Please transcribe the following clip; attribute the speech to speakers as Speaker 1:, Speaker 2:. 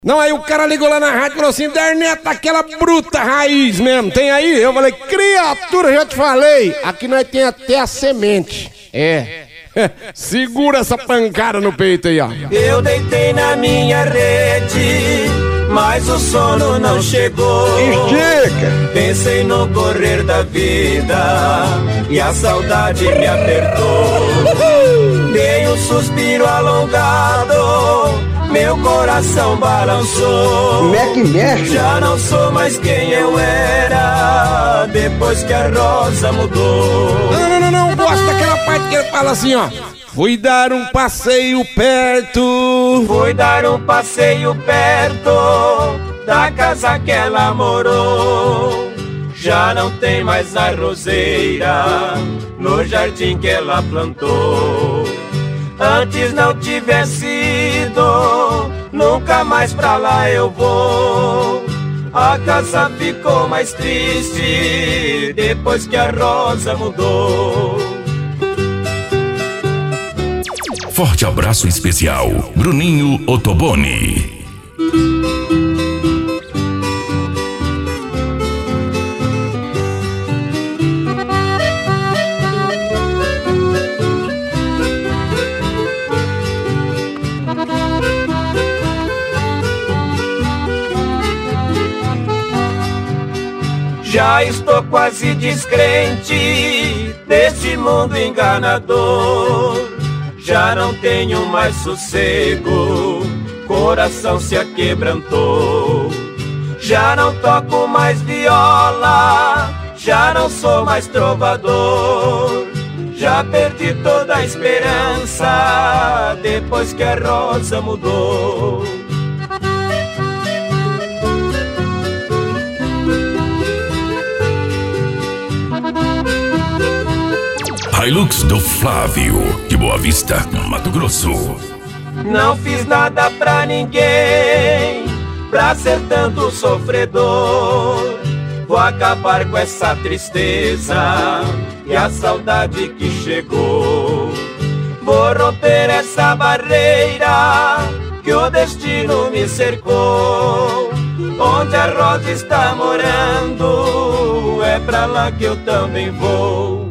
Speaker 1: Não, aí o cara ligou lá na rádio e falou assim: Derneta, aquela bruta raiz mesmo, tem aí? Eu falei: criatura, já te falei, aqui nós tem até a semente. Segura essa pancada no peito aí, ó.
Speaker 2: Eu deitei na minha rede, mas o sono não chegou.
Speaker 1: Estica!
Speaker 2: Pensei no correr da vida e a saudade me apertou. Dei um suspiro alongado, meu coração balançou.
Speaker 3: Como é que mexe?
Speaker 2: Já não sou mais quem eu era, depois que a rosa mudou.
Speaker 1: Não, gosto daquela parte que ele fala assim, ó. Fui dar um passeio perto.
Speaker 2: Fui dar um passeio perto da casa que ela morou. Já não tem mais a roseira no jardim que ela plantou. Antes não tivesse ido, nunca mais pra lá eu vou. A casa ficou mais triste depois que a rosa mudou.
Speaker 4: Forte abraço especial, Bruninho Ottoboni.
Speaker 2: Já estou quase descrente desse mundo enganador. Já não tenho mais sossego, coração se aquebrantou. Já não toco mais viola, já não sou mais trovador. Já perdi toda a esperança depois que a rosa mudou.
Speaker 4: Hilux do Flávio, de Boa Vista, Mato Grosso.
Speaker 2: Não fiz nada pra ninguém, pra ser tanto sofredor. Vou acabar com essa tristeza e a saudade que chegou. Vou romper essa barreira que o destino me cercou. Onde a rosa está morando, é pra lá que eu também vou.